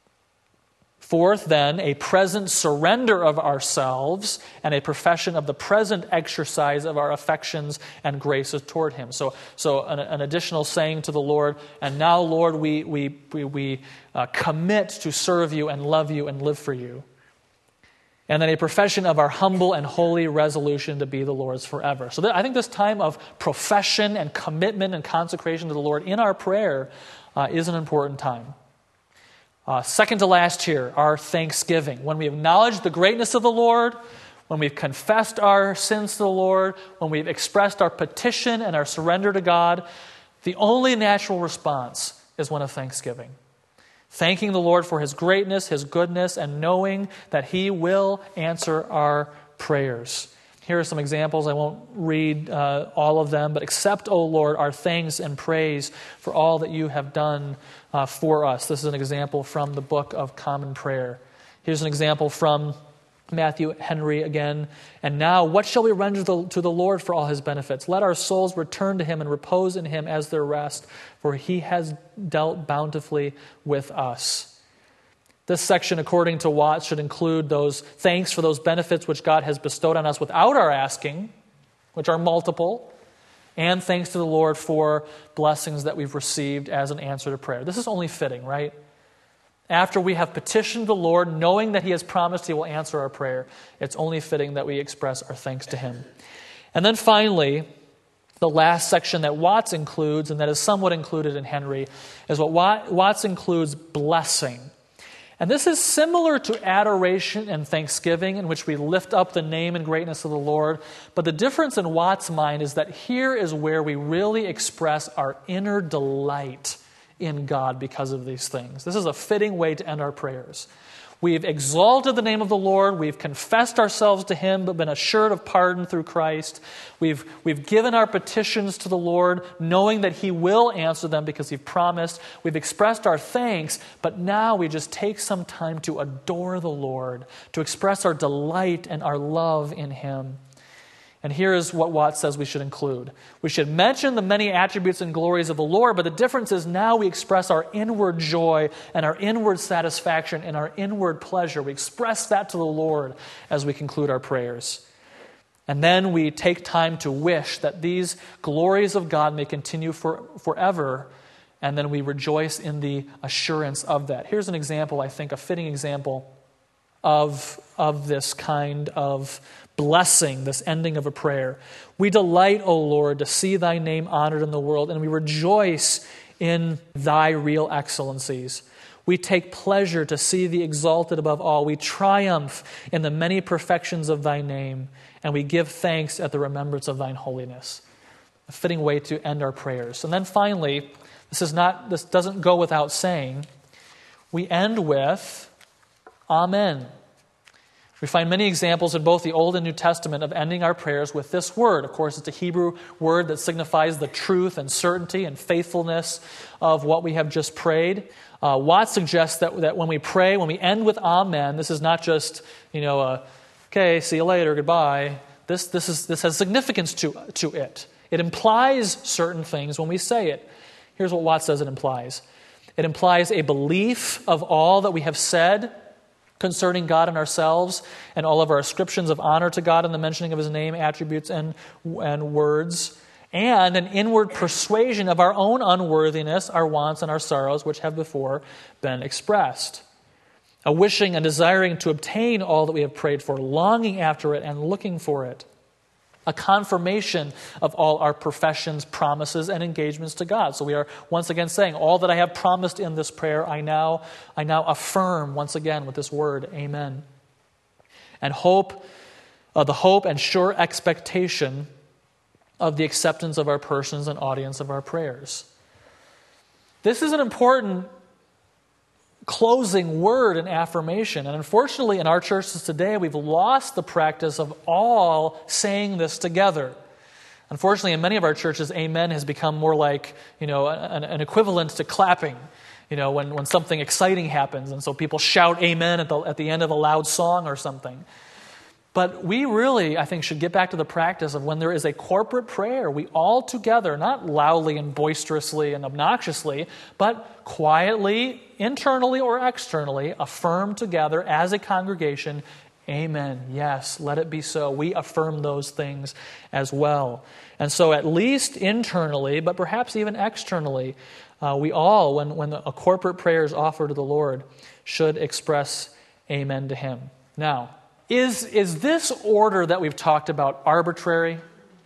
Fourth, then, a present surrender of ourselves and a profession of the present exercise of our affections and graces toward Him. So, so an, an additional saying to the Lord, and now, Lord, we we we, we uh, commit to serve you and love you and live for you. And then a profession of our humble and holy resolution to be the Lord's forever. So th- I think this time of profession and commitment and consecration to the Lord in our prayer uh, is an important time. Uh, second to last here, our thanksgiving. When we acknowledge the greatness of the Lord, when we've confessed our sins to the Lord, when we've expressed our petition and our surrender to God, the only natural response is one of thanksgiving. Thanking the Lord for His greatness, His goodness, and knowing that He will answer our prayers. Here are some examples. I won't read uh, all of them, but accept, O Lord, our thanks and praise for all that you have done uh, for us. This is an example from the Book of Common Prayer. Here's an example from Matthew Henry again. And now, what shall we render the, to the Lord for all His benefits? Let our souls return to Him and repose in Him as their rest, for He has dealt bountifully with us. This section, according to Watts, should include those thanks for those benefits which God has bestowed on us without our asking, which are multiple, and thanks to the Lord for blessings that we've received as an answer to prayer. This is only fitting, right? After we have petitioned the Lord, knowing that He has promised He will answer our prayer, it's only fitting that we express our thanks to Him. And then finally, the last section that Watts includes, and that is somewhat included in Henry, is what Watts includes blessing. And this is similar to adoration and thanksgiving, in which we lift up the name and greatness of the Lord. But the difference in Watts' mind is that here is where we really express our inner delight in God because of these things. This is a fitting way to end our prayers. We've exalted the name of the Lord. We've confessed ourselves to Him, but been assured of pardon through Christ. We've, we've given our petitions to the Lord, knowing that He will answer them because He's promised. We've expressed our thanks, but now we just take some time to adore the Lord, to express our delight and our love in Him. And here is what Watts says we should include. We should mention the many attributes and glories of the Lord, but the difference is now we express our inward joy and our inward satisfaction and our inward pleasure. We express that to the Lord as we conclude our prayers. And then we take time to wish that these glories of God may continue for, forever, and then we rejoice in the assurance of that. Here's an example, I think, a fitting example of, of this kind of blessing, this ending of a prayer. We delight, O Lord, to see Thy name honored in the world, and we rejoice in Thy real excellencies. We take pleasure to see Thee exalted above all. We triumph in the many perfections of Thy name, and we give thanks at the remembrance of Thine holiness. A fitting way to end our prayers. And then finally, this is not, this doesn't go without saying, we end with Amen. We find many examples in both the Old and New Testament of ending our prayers with this word. Of course, it's a Hebrew word that signifies the truth and certainty and faithfulness of what we have just prayed. Uh, Watts suggests that, that when we pray, when we end with Amen, this is not just, you know, uh, okay, see you later, goodbye. This, this, is, this has significance to, to it. It implies certain things when we say it. Here's what Watts says it implies. It implies a belief of all that we have said concerning God and ourselves, and all of our ascriptions of honor to God and the mentioning of His name, attributes, and, and words, and an inward persuasion of our own unworthiness, our wants, and our sorrows, which have before been expressed. A wishing and desiring to obtain all that we have prayed for, longing after it and looking for it. A confirmation of all our professions, promises, and engagements to God. So we are once again saying, all that I have promised in this prayer, I now, I now affirm once again with this word, Amen. And hope, uh, the hope and sure expectation of the acceptance of our persons and audience of our prayers. This is an important closing word and affirmation. And unfortunately, in our churches today, we've lost the practice of all saying this together. Unfortunately, in many of our churches, amen has become more like, you know, an, an equivalent to clapping, you know, when, when something exciting happens. And so people shout amen at the, at the end of a loud song or something. But we really, I think, should get back to the practice of when there is a corporate prayer, we all together, not loudly and boisterously and obnoxiously, but quietly, internally or externally, affirm together as a congregation, Amen. Yes, let it be so. We affirm those things as well. And so at least internally, but perhaps even externally, uh, we all, when, when a corporate prayer is offered to the Lord, should express Amen to Him. Now, is, is this order that we've talked about arbitrary?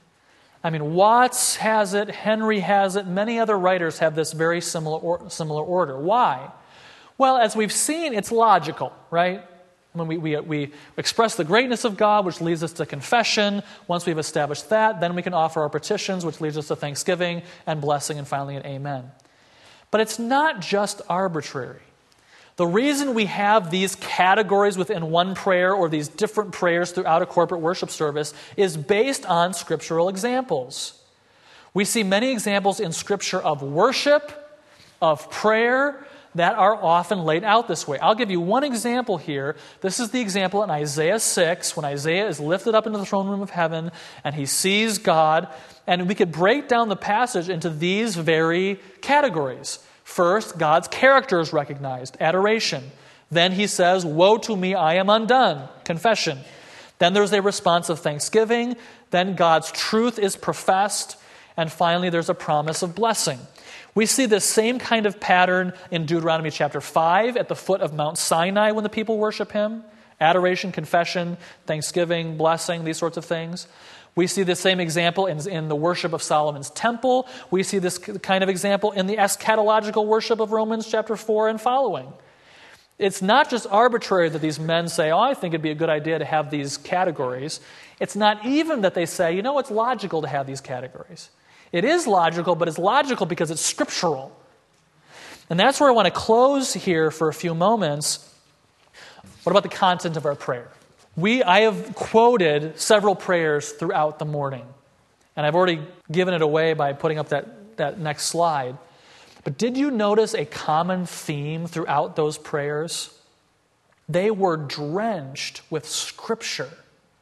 I mean, Watts has it, Henry has it, many other writers have this very similar or, similar order. Why? Well, as we've seen, it's logical, right? When we, we, we express the greatness of God, which leads us to confession. Once we've established that, then we can offer our petitions, which leads us to thanksgiving and blessing, and finally an amen. But it's not just arbitrary. The reason we have these categories within one prayer or these different prayers throughout a corporate worship service is based on scriptural examples. We see many examples in Scripture of worship, of prayer, that are often laid out this way. I'll give you one example here. This is the example in Isaiah six, when Isaiah is lifted up into the throne room of heaven and he sees God. And we could break down the passage into these very categories. First, God's character is recognized, adoration. Then he says, "Woe to me, I am undone," confession. Then there's a response of thanksgiving. Then God's truth is professed. And finally, there's a promise of blessing. We see this same kind of pattern in Deuteronomy chapter five at the foot of Mount Sinai when the people worship him. Adoration, confession, thanksgiving, blessing, these sorts of things. We see the same example in, in the worship of Solomon's temple. We see this kind of example in the eschatological worship of Romans chapter four and following. It's not just arbitrary that these men say, "Oh, I think it'd be a good idea to have these categories." It's not even that they say, "You know, it's logical to have these categories." It is logical, but it's logical because it's scriptural. And that's where I want to close here for a few moments. What about the content of our prayer? We, I have quoted several prayers throughout the morning, and I've already given it away by putting up that, that next slide. But did you notice a common theme throughout those prayers? They were drenched with Scripture.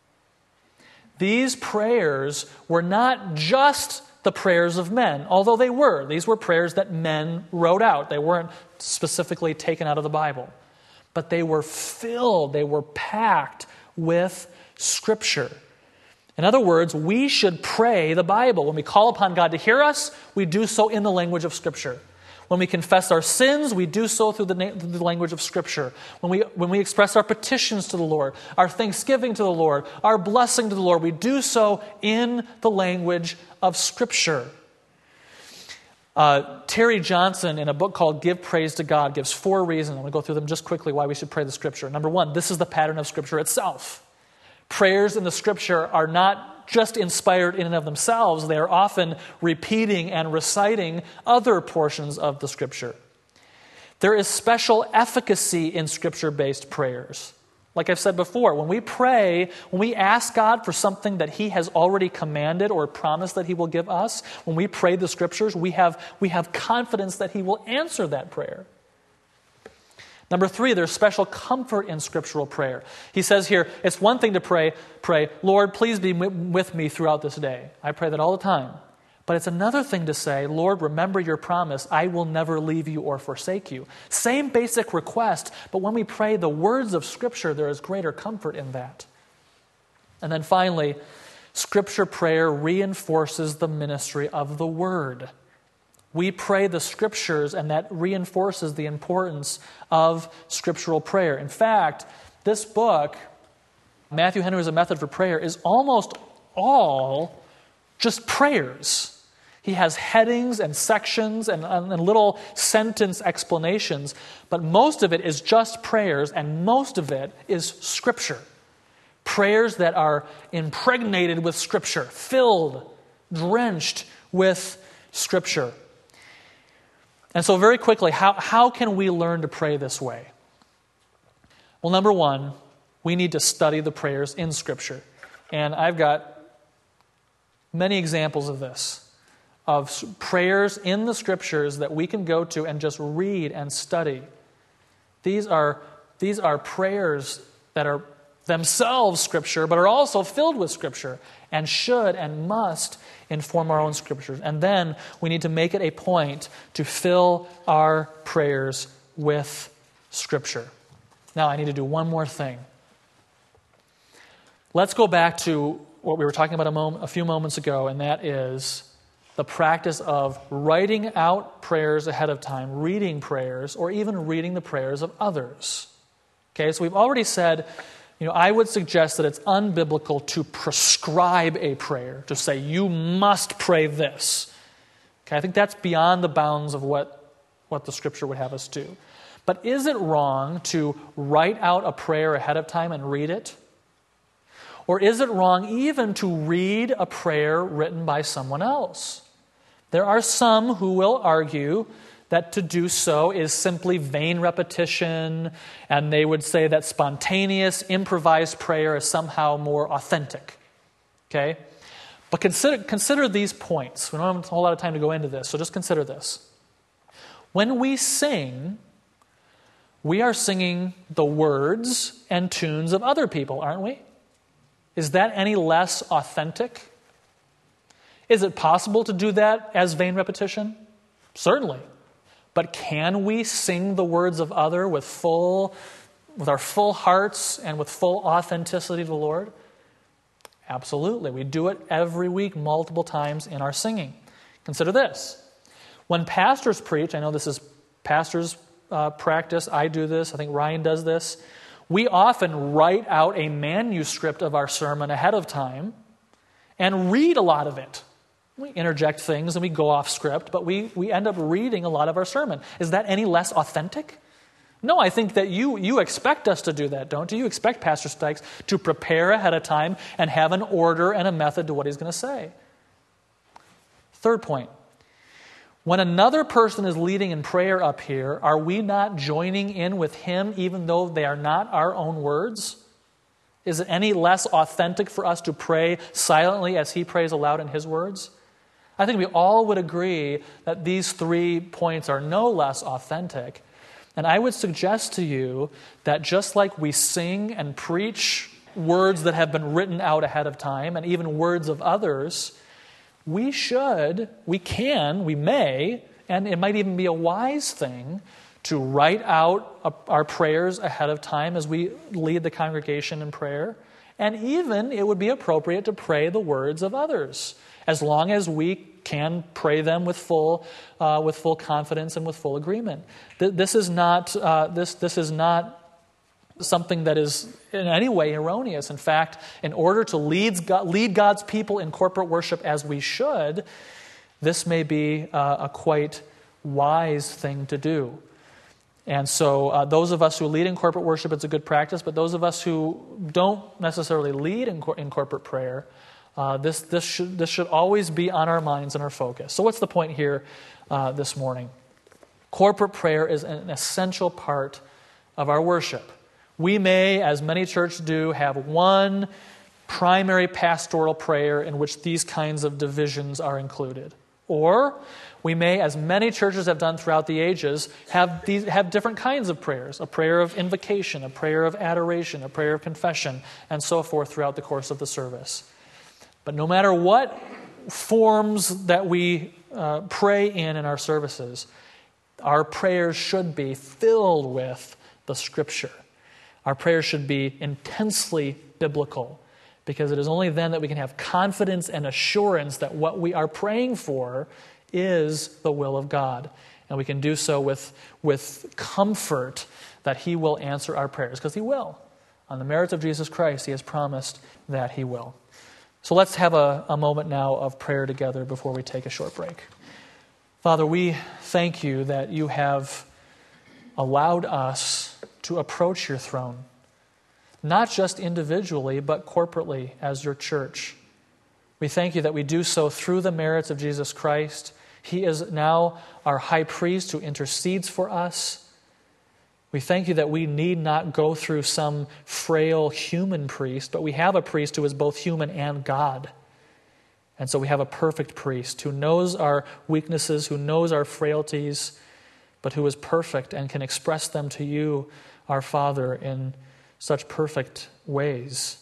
These prayers were not just the prayers of men, although they were. These were prayers that men wrote out. They weren't specifically taken out of the Bible. But they were filled, they were packed with Scripture. In other words, we should pray the Bible. When we call upon God to hear us, we do so in the language of Scripture. When we confess our sins, we do so through the, na- through the language of Scripture. When we, when we express our petitions to the Lord, our thanksgiving to the Lord, our blessing to the Lord, we do so in the language of Scripture. Uh, Terry Johnson, in a book called Give Praise to God, gives four reasons. I'm going to go through them just quickly why we should pray the Scripture. Number one, this is the pattern of Scripture itself. Prayers in the Scripture are not just inspired in and of themselves. They are often repeating and reciting other portions of the Scripture. There is special efficacy in Scripture-based prayers. Like I've said before, when we pray, when we ask God for something that He has already commanded or promised that He will give us, when we pray the Scriptures, we have, we have confidence that He will answer that prayer. Number three, there's special comfort in scriptural prayer. He says here, it's one thing to pray, pray, "Lord, please be with me throughout this day." I pray that all the time. But it's another thing to say, "Lord, remember your promise. I will never leave you or forsake you." Same basic request, but when we pray the words of Scripture, there is greater comfort in that. And then finally, Scripture prayer reinforces the ministry of the Word. We pray the Scriptures, and that reinforces the importance of scriptural prayer. In fact, this book, Matthew Henry's A Method for Prayer, is almost all just prayers. He has headings and sections and, and little sentence explanations, but most of it is just prayers, and most of it is Scripture. Prayers that are impregnated with Scripture, filled, drenched with Scripture. And so very quickly, how, how can we learn to pray this way? Well, number one, we need to study the prayers in Scripture. And I've got many examples of this, of prayers in the Scriptures that we can go to and just read and study. These are, these are prayers that are themselves Scripture, but are also filled with Scripture, and should and must inform our own Scriptures. And then we need to make it a point to fill our prayers with Scripture. Now, I need to do one more thing. Let's go back to what we were talking about a, moment, a few moments ago, and that is the practice of writing out prayers ahead of time, reading prayers, or even reading the prayers of others. Okay, so we've already said You know, I would suggest that it's unbiblical to prescribe a prayer, to say, you must pray this. Okay, I think that's beyond the bounds of what, what the Scripture would have us do. But is it wrong to write out a prayer ahead of time and read it? Or is it wrong even to read a prayer written by someone else? There are some who will argue that to do so is simply vain repetition, and they would say that spontaneous, improvised prayer is somehow more authentic. Okay? But consider, consider these points. We don't have a whole lot of time to go into this, so just consider this. When we sing, we are singing the words and tunes of other people, aren't we? Is that any less authentic? Is it possible to do that as vain repetition? Certainly. But can we sing the words of other with full, with our full hearts and with full authenticity to the Lord? Absolutely. We do it every week, multiple times in our singing. Consider this. When pastors preach, I know this is pastors' uh, practice. I do this. I think Ryan does this. We often write out a manuscript of our sermon ahead of time and read a lot of it. We interject things and we go off script, but we, we end up reading a lot of our sermon. Is that any less authentic? No, I think that you, you expect us to do that, don't you? You expect Pastor Stykes to prepare ahead of time and have an order and a method to what he's going to say. Third point. When another person is leading in prayer up here, are we not joining in with him even though they are not our own words? Is it any less authentic for us to pray silently as he prays aloud in his words? I think we all would agree that these three points are no less authentic. And I would suggest to you that just like we sing and preach words that have been written out ahead of time, and even words of others, we should, we can, we may, and it might even be a wise thing to write out our prayers ahead of time as we lead the congregation in prayer. And even it would be appropriate to pray the words of others, as long as we can pray them with full, uh, with full confidence and with full agreement. This is not uh, this this is not something that is in any way erroneous. In fact, in order to lead God, lead God's people in corporate worship as we should, this may be uh, a quite wise thing to do. And so uh, those of us who lead in corporate worship, it's a good practice, but those of us who don't necessarily lead in, cor- in corporate prayer, uh, this, this, should, this should always be on our minds and our focus. So what's the point here uh, this morning? Corporate prayer is an essential part of our worship. We may, as many churches do, have one primary pastoral prayer in which these kinds of divisions are included. Or we may, as many churches have done throughout the ages, have these have different kinds of prayers. A prayer of invocation, a prayer of adoration, a prayer of confession, and so forth throughout the course of the service. But no matter what forms that we uh, pray in in our services, our prayers should be filled with the Scripture. Our prayers should be intensely biblical, because it is only then that we can have confidence and assurance that what we are praying for is the will of God. And we can do so with, with comfort that He will answer our prayers, because He will. On the merits of Jesus Christ, He has promised that He will. So let's have a, a moment now of prayer together before we take a short break. Father, we thank You that You have allowed us to approach Your throne, not just individually, but corporately as Your church. We thank You that we do so through the merits of Jesus Christ. He is now our high priest who intercedes for us. We thank You that we need not go through some frail human priest, but we have a priest who is both human and God. And so we have a perfect priest who knows our weaknesses, who knows our frailties, but who is perfect and can express them to You, our Father, in such perfect ways.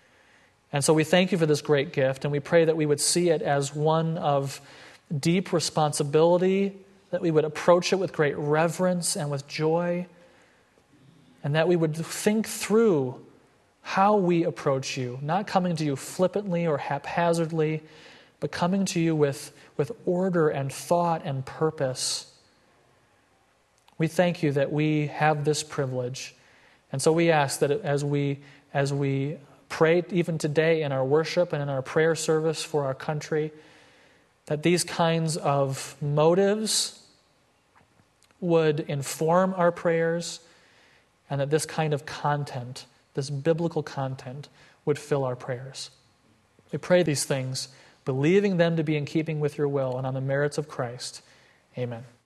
And so we thank You for this great gift, and we pray that we would see it as one of deep responsibility, that we would approach it with great reverence and with joy, and that we would think through how we approach You, not coming to You flippantly or haphazardly, but coming to You with, with order and thought and purpose. We thank You that we have this privilege. And so we ask that as we as we pray even today in our worship and in our prayer service for our country, that these kinds of motives would inform our prayers, and that this kind of content, this biblical content, would fill our prayers. We pray these things, believing them to be in keeping with your will and on the merits of Christ. Amen.